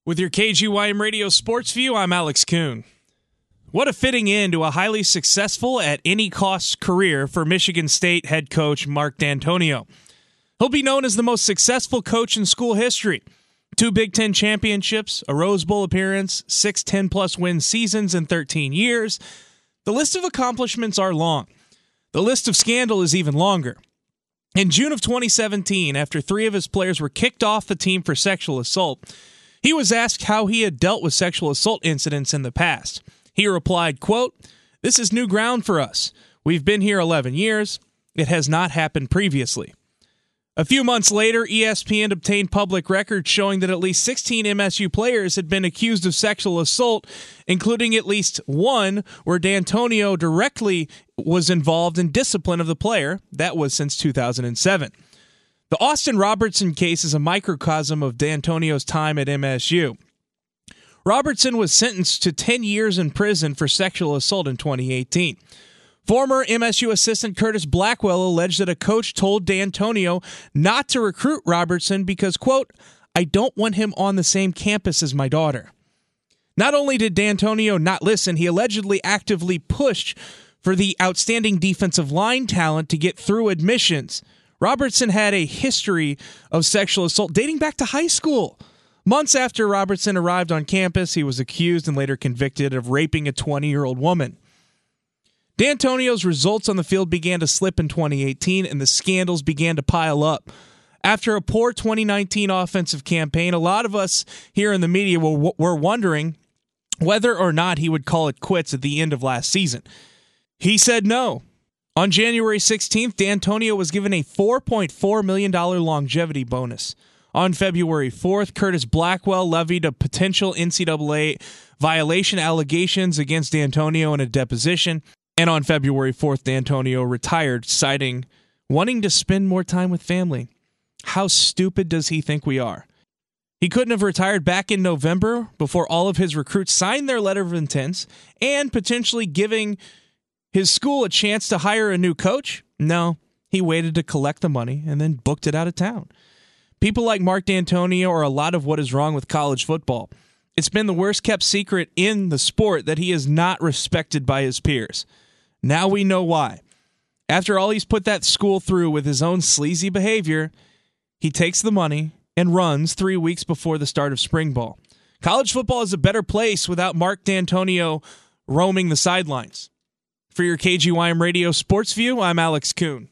With your KGYM Radio Sports View, I'm Alex Kuhn. What a fitting end to a highly successful at any cost career for Michigan State head coach Mark Dantonio. He'll be known as the most successful coach in school history. 2 Big Ten championships, a Rose Bowl appearance, 6 10-plus win seasons in 13 years. The list of accomplishments are long. The list of scandal is even longer. In June of 2017, after 3 of his players were kicked off the team for sexual assault, he was asked how he had dealt with sexual assault incidents in the past. He replied, quote, "This is new ground for us. We've been here 11 years. It has not happened previously." A few months later, ESPN obtained public records showing that at least 16 MSU players had been accused of sexual assault, including at least one where Dantonio directly was involved in discipline of the player. That was since 2007. The Austin Robertson case is a microcosm of Dantonio's time at MSU. Robertson was sentenced to 10 years in prison for sexual assault in 2018. Former MSU assistant Curtis Blackwell alleged that a coach told Dantonio not to recruit Robertson because, quote, "I don't want him on the same campus as my daughter." Not only did Dantonio not listen, he allegedly actively pushed for the outstanding defensive line talent to get through admissions. Robertson had a history of sexual assault dating back to high school. Months after Robertson arrived on campus, he was accused and later convicted of raping a 20-year-old woman. Dantonio's results on the field began to slip in 2018, and the scandals began to pile up. After a poor 2019 offensive campaign, a lot of us here in the media were wondering whether or not he would call it quits at the end of last season. He said no. On January 16th, Dantonio was given a $4.4 million longevity bonus. On February 4th, Curtis Blackwell levied a potential NCAA violation allegations against Dantonio in a deposition. And on February 4th, Dantonio retired, citing wanting to spend more time with family. How stupid does he think we are? He couldn't have retired back in November before all of his recruits signed their letter of intents and potentially giving his school a chance to hire a new coach? No, he waited to collect the money and then booked it out of town. People like Mark Dantonio are a lot of what is wrong with college football. It's been the worst kept secret in the sport that he is not respected by his peers. Now we know why. After all he's put that school through with his own sleazy behavior, he takes the money and runs 3 weeks before the start of spring ball. College football is a better place without Mark Dantonio roaming the sidelines. For your KGYM Radio Sports View, I'm Alex Kuhn.